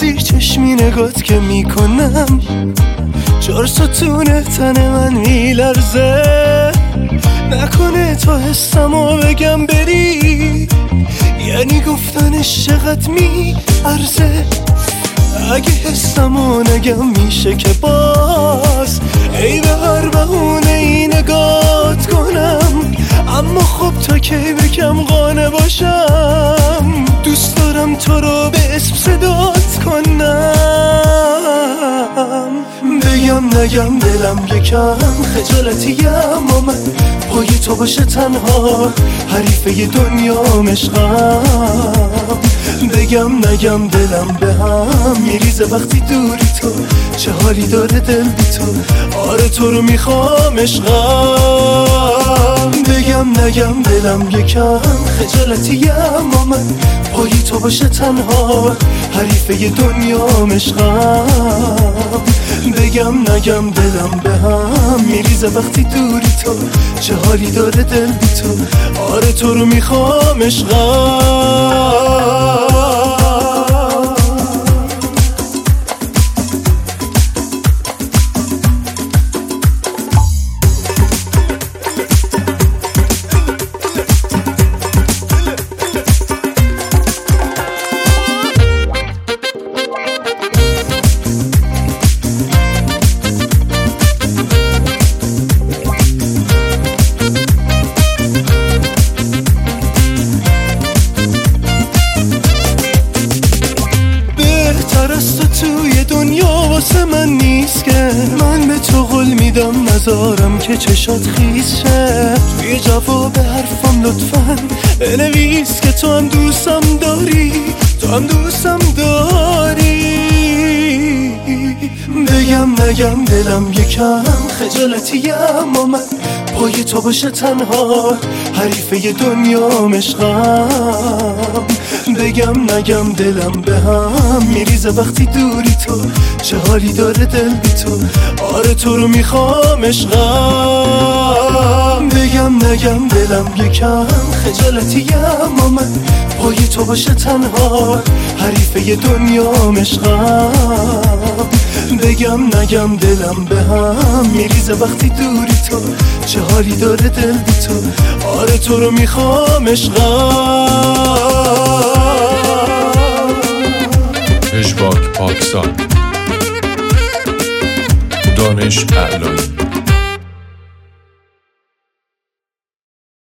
زیر چشمی نگات که میکنم 4 ستون تن من میلرزه نکنه تا حسمو بگم بری یعنی گفتنش چقدر میارزه اگه حسمو نگم میشه که باز ای به هر بهونه ای نگات کنم اما خب تا کی بگم قانع باشم دوست دارم تو رو به اسم صدات کنم بگم نگم دلم یکم خجالتیم و من پای تو باشه تنها حریفه دنیا عشقم بگم نگم دلم به هم میریزه وقتی دوری تو چه حالی داره دل بی تو آره تو رو میخوام عشقم بگم نگم دلم یکم خجالتیم و من پای تو باشه تنها حریفه دنیا عشقم بگم نگم دلم به هم میریزه وقتی دوری تو چه حالی داره دل بی تو آره تو رو میخوام عشقم توی دنیا واسه من نیست که من به تو قول میدم نذارم که چشات خیس شه توی جواب حرفم لطفاً بنویس که تو هم دوستم داری تو هم دوستم داری بگم نگم دلم یکم خجالتیم و من پای تو باشه تنها حریفه دنیا عشقم بگم نگم دلم به هم میریزه وقتی دوری تو چه حالی داره دل بی تو آره تو رو میخوام عشقم بگم نگم دلم یکم خجالتیم و من پای تو باشه تنها حریفه دنیا عشقم بگم نگم دلم به هم میریزه وقتی دوری تو چه حالی داره دل بی تو آره تو رو میخوام عشقم پژواک پاکستان دانش اعلانی